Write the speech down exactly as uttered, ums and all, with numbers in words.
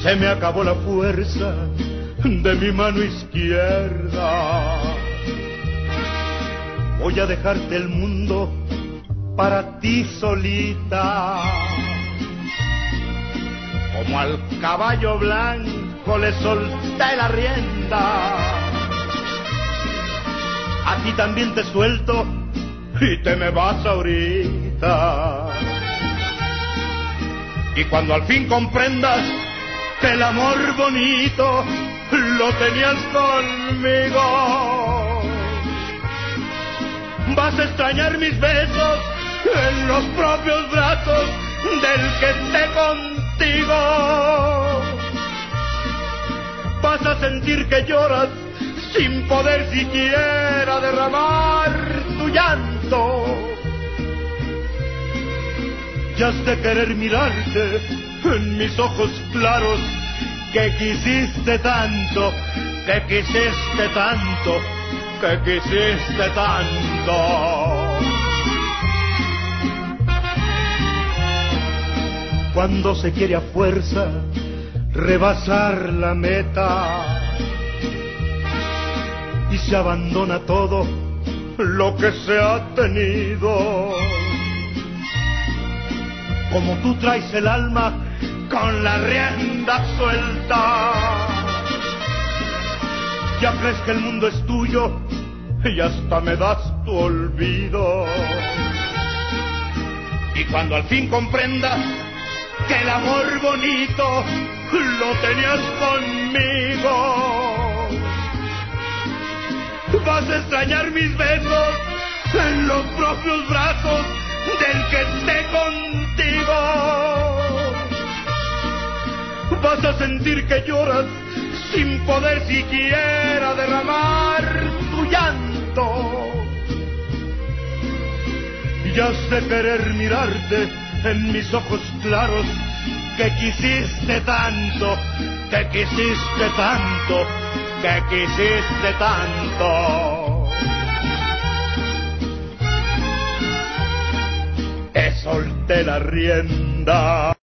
Se me acabó la fuerza de mi mano izquierda. Voy a dejarte el mundo para ti solita. Como al caballo blanco le solté la rienda, a ti también te suelto y te me vas ahorita. Y cuando al fin comprendas que el amor bonito lo tenías conmigo, vas a extrañar mis besos en los propios brazos del que esté contigo. Vas a sentir que lloras sin poder siquiera derramar tu llanto. Y has de querer mirarte en mis ojos claros, que quisiste tanto, que quisiste tanto, que quisiste tanto. Cuando se quiere a fuerza rebasar la meta y se abandona todo lo que se ha tenido, como tú traes el alma con la rienda suelta, ya crees que el mundo es tuyo y hasta me das tu olvido. Y cuando al fin comprendas que el amor bonito lo tenías conmigo, vas a extrañar mis besos en los propios brazos del que esté contigo. Vas a sentir que lloras sin poder siquiera derramar tu llanto. Y has de querer mirarte en mis ojos claros, que quisiste tanto, que quisiste tanto, que quisiste tanto. Te solté la rienda.